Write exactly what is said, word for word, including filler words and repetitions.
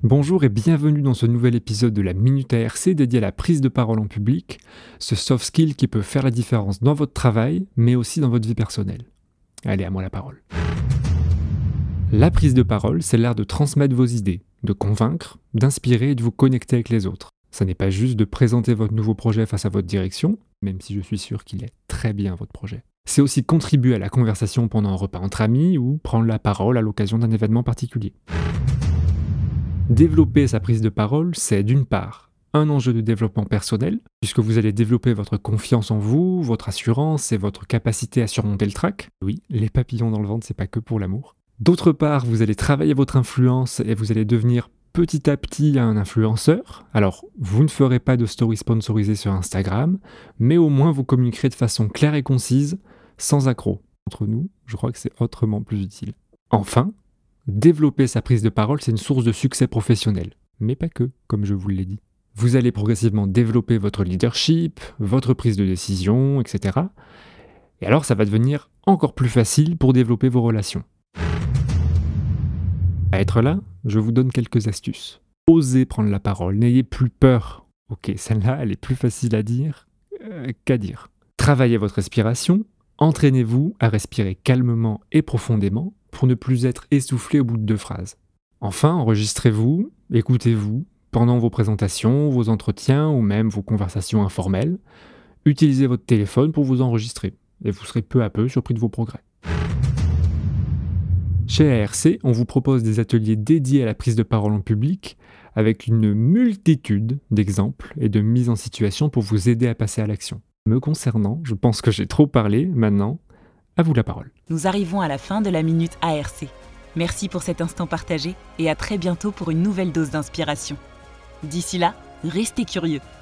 Bonjour et bienvenue dans ce nouvel épisode de la Minute A R C dédié à la prise de parole en public, ce soft skill qui peut faire la différence dans votre travail, mais aussi dans votre vie personnelle. Allez, à moi la parole. La prise de parole, c'est l'art de transmettre vos idées, de convaincre, d'inspirer et de vous connecter avec les autres. Ça n'est pas juste de présenter votre nouveau projet face à votre direction, même si je suis sûr qu'il est très bien votre projet. C'est aussi contribuer à la conversation pendant un repas entre amis ou prendre la parole à l'occasion d'un événement particulier. Développer sa prise de parole, c'est d'une part un enjeu de développement personnel, puisque vous allez développer votre confiance en vous, votre assurance et votre capacité à surmonter le trac. Oui, les papillons dans le ventre, c'est pas que pour l'amour. D'autre part, vous allez travailler votre influence et vous allez devenir petit à petit un influenceur. Alors, vous ne ferez pas de story sponsorisée sur Instagram, mais au moins vous communiquerez de façon claire et concise, sans accroc. Entre nous, je crois que c'est autrement plus utile. Enfin, développer sa prise de parole, c'est une source de succès professionnel. Mais pas que, comme je vous l'ai dit. Vous allez progressivement développer votre leadership, votre prise de décision, et cetera. Et alors, ça va devenir encore plus facile pour développer vos relations. À être là, je vous donne quelques astuces. Osez prendre la parole, n'ayez plus peur. Ok, celle-là, elle est plus facile à dire euh, qu'à dire. Travaillez votre respiration, entraînez-vous à respirer calmement et profondément pour ne plus être essoufflé au bout de deux phrases. Enfin, enregistrez-vous, écoutez-vous pendant vos présentations, vos entretiens ou même vos conversations informelles. Utilisez votre téléphone pour vous enregistrer et vous serez peu à peu surpris de vos progrès. Chez A R C, on vous propose des ateliers dédiés à la prise de parole en public avec une multitude d'exemples et de mises en situation pour vous aider à passer à l'action. Me concernant, je pense que j'ai trop parlé, maintenant, à vous la parole. Nous arrivons à la fin de la Minute A R C. Merci pour cet instant partagé et à très bientôt pour une nouvelle dose d'inspiration. D'ici là, restez curieux.